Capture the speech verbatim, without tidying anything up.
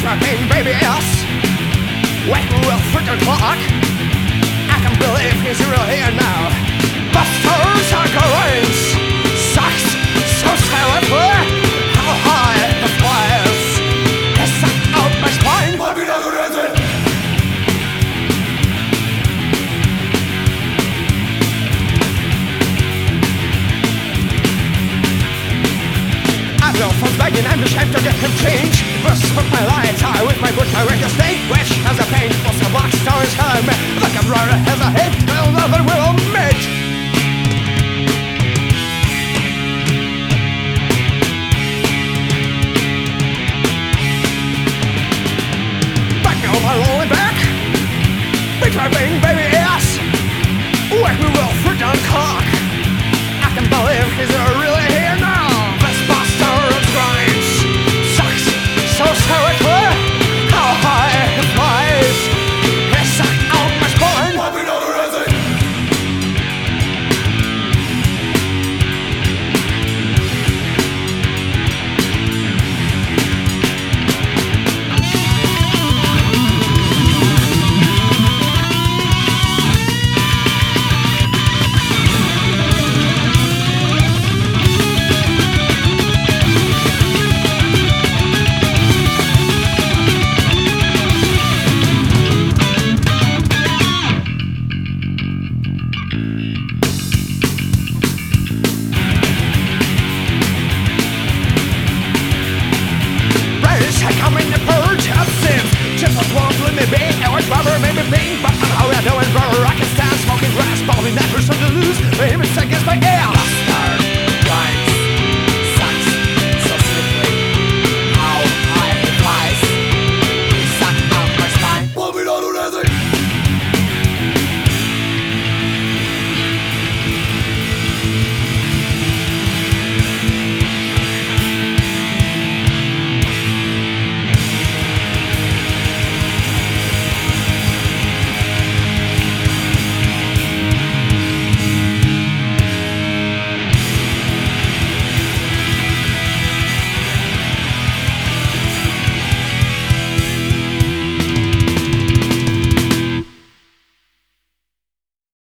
my pain, baby, yes. Wake me up for the clock. I can believe he's real here now. Busters are going, sucks so silently. How high the fires has sucked out my spine. I know from begging I'm ashamed to get him change. First took my lights high with my good my radio state, which has a pain for some black stars telling me like a brother has a hate, we'll never will meet. Back now my lonely back, beat my bang baby ass, wake me well for down cock. I can believe he's a